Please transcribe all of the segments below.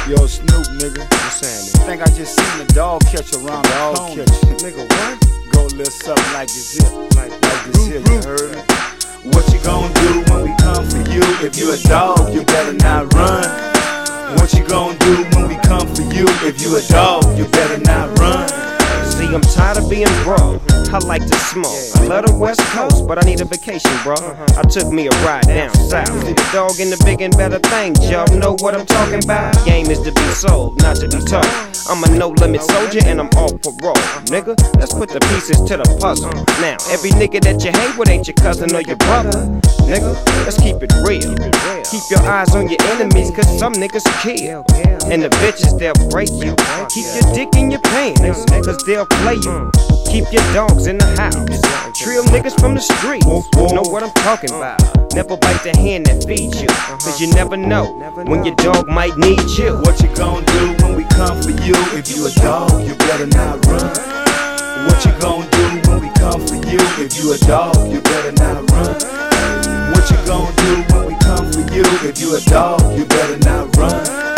Yo, Snoop, nigga. What's happening? Think I just seen a dog catch around the corner. Nigga, what? Go a little something like this here. Like this here, you heard me? What you gonna do when we come for you? If you a dog, you better not run. What you gonna do when we come for you? If you a dog, you better not run. See, I'm tired of being broke. I like to smoke. I love the West Coast, but I need a vacation, bro. I took me a ride down south. See the dog in the big and better things, y'all know what I'm talking about. Game is to be sold, not to be told. I'm a no-limit soldier and I'm off parole. Nigga, let's put the pieces to the puzzle. Now, every nigga that you hate with ain't your cousin or your brother. Nigga, let's keep it real. Keep your eyes on your enemies, cause some niggas kill. And the bitches, they'll break you. Keep your dick in your pants, cause they'll play you. Keep your dogs in the house. Trill niggas from the streets. Know what I'm talking about. Never bite the hand that feeds you, cause you never know when your dog might need you. What you gonna do when we come for you? If you a dog, you better not run. What you gonna do when we come for you? If you a dog, you better not run. What you gonna do when we come for you? If you a dog, you better not run.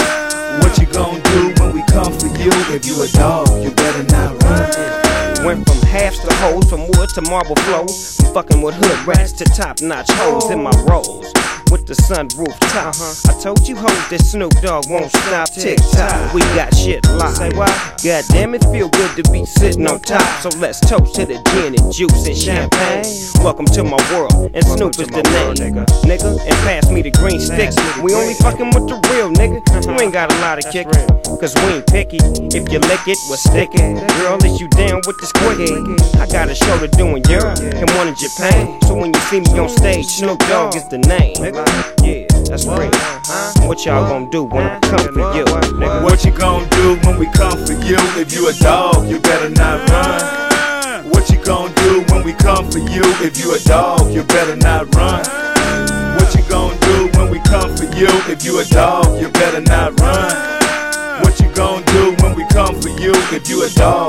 What you gonna do when we come for you? If you a dog, you better not run. Went from halves to hoes, from wood to marble flow. I'm fucking with hood rats to top-notch hoes in my rolls. With the sunroof top. I told you hoes that Snoop Dogg won't stop. Tick-tock, we got shit locked. Say what? God damn, it feel good to be sitting on top. So let's toast to the gin and juice and champagne. Welcome to my world, and Snoop is the name. Nigga, and pass me the green sticks. We only fucking with the real nigga. You ain't got a lot of kick it, cause we ain't picky. If you lick it, we'll stick it. Girl, is you down with this quickie? I got a show to do in Europe and one in Japan. So when you see me on stage, Snoop Dogg is the name. Yeah, that's real. What y'all gonna do when I come for you? Nigga? What you gonna do when we come for you? If you a dog, you better not run. What you gonna do when we come for you? If you a dog, you better not run. What you gonna do when we come for you? If you a dog, you better not run. What you gonna do when we come for you? If you a dog,